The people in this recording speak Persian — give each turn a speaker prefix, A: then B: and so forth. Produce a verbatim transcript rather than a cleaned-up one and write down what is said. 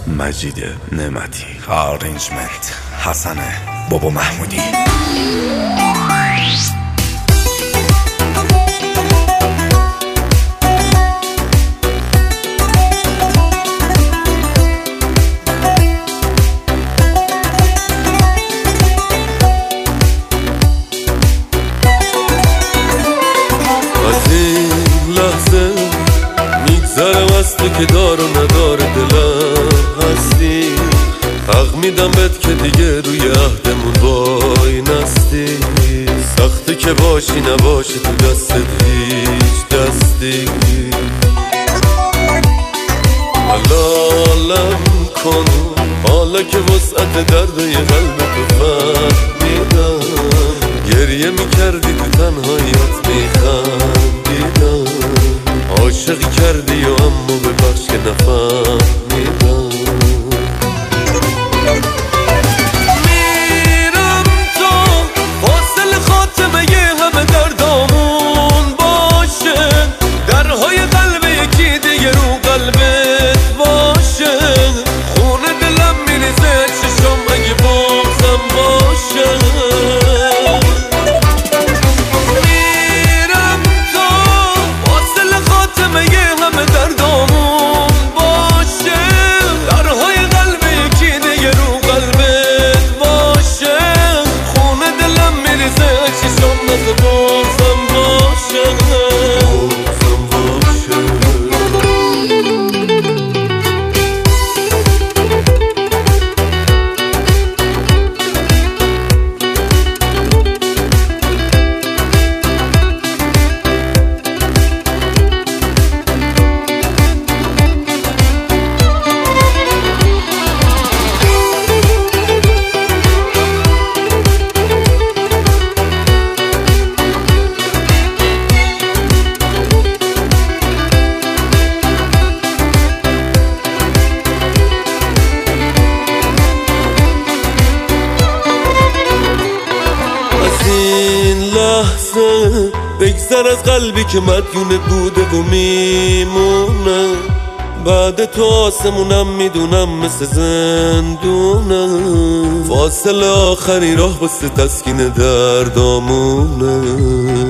A: مجید نعمتی، آرنجمنت حسن بابا محمودی.
B: از این لحظه میگذرم از تو که دار و ندار دلم هستی. حق میدم بهت که دیگه روی عهدمون وای نستی. سخته که باشی نباشی تو دستت هیچ دستی. حلالم کن حالا که وسعت درد یه قلب تو فهمیدم. گریه میکردی تو تنهاییت میخندیدم. عاشقی کردی و اما ببخش که نفهمیدم. میرم تو فاصل خاتمه یه همه دردامون باشه. درهای قلب یکی دیگه رو قلبت باشه. خونه دلم میریزه چشم اگه بغضم باشه. بگذر از قلبی که مدیونت بوده و میمونه. بعد تو آسمونم میدونم مثل زندونه. فاصله آخری راه واسه تسکین دردامونه.